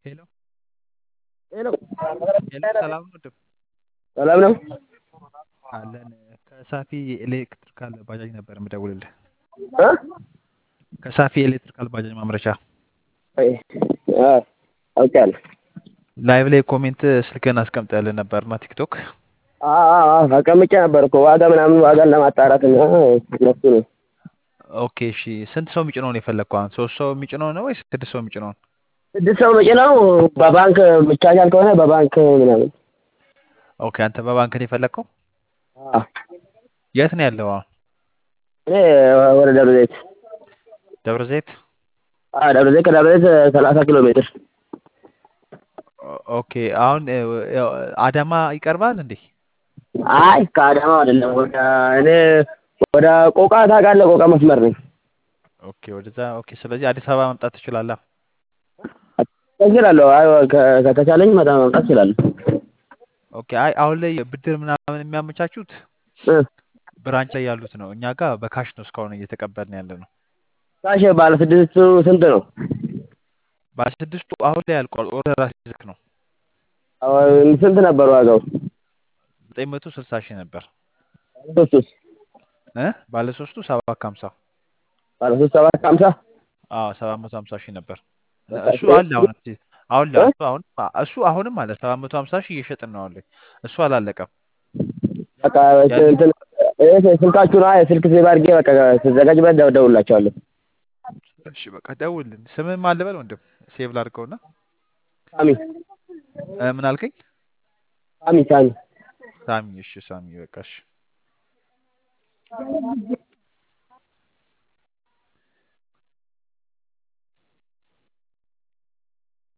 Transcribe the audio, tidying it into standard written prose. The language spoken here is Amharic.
ሄሎ ሄሎ ሄሎ፣ ሰላም ነው ወንድም? ሰላም ነው። አለን። ከሳፊ ኤሌክትሪካል ባጃጅ ነበር የምደውልልህ። እ ከሳፊ ኤሌክትሪካል ባጃጅ ማምረቻ አይ አ አውቃለሁ። ላይቭ ላይ ኮሜንት ስልክህን አስቀምጠህልን ነበርና ቲክቶክ። አቀምጬ ነበር እኮ ዋጋ ምናምን ዋጋን ለማጣራት እና እነሱ ነው። ኦኬ እሺ። ስንት ሰው የሚጭነውን የፈለግከው? አሁን ሶስት ሰው የሚጭነው ነው ወይስ ስድስት ሰው የሚጭነውን? 6 ሰው መጪ ነው። በባንክ የሚቻቻል ከሆነ በባንክ ምናምን። ኦኬ፣ አንተ በባንክ ነው የፈለግከው? አ የት ነው ያለው አሁን? እኔ ወደ ደብረ ዘይት። ደብረ ዘይት። ደብረ ዘይት ከደብረ ዘይት 30 ኪሎ ሜትር። ኦኬ። አሁን አዳማ ይቀርባል እንዴ? አይ ከአዳማ አይደለም። እኔ ወደ ቆቃ ታውቃለህ? ቆቃ መስመር ነኝ። ኦኬ፣ ወደዛ። ኦኬ፣ ስለዚህ አዲስ አበባ መምጣት ትችላለህ። እችላለሁ። አይ ከተቻለኝ መምጣት እችላለሁ። ኦኬ። አይ አሁን ላይ ብድር ምናምን የሚያመቻቹት እ ብራንች ላይ ያሉት ነው። እኛ ጋር በካሽ ነው እስካሁን እየተቀበልን ያለ ነው። ካሽ ባለ 6 ስንት ነው? ባለስድስቱ አሁን ላይ ያልቋል። ኦርደር አስይዘክ ነው። ስንት ነበር ዋጋው? 960 ሺህ ነበር። ሶስቱስ? ባለሶስቱ 750። ባለ 750? አዎ 750 ሺህ ነበር። በቃ እሱ አለ አሁን አሁን ላይ እሱ አሁንም አለ 750 ሺህ እየሸጥን ነው አሁን ላይ። እሱ አላለቀም። በቃ ያለ እንትን ስልካችሁን የስልክ ሴቭ አድርጌ በቃ ስዘጋጅበት እደውልላችኋለሁ። እሺ በቃ ደውልልን። ስምህ ማን ልበል ወንድም? ሴቭ ላድርገውና። ሳሚ ምን አልከኝ? ሳሚ ሳሚ ሳሚ። እሺ ሳሚ በቃ እሺ።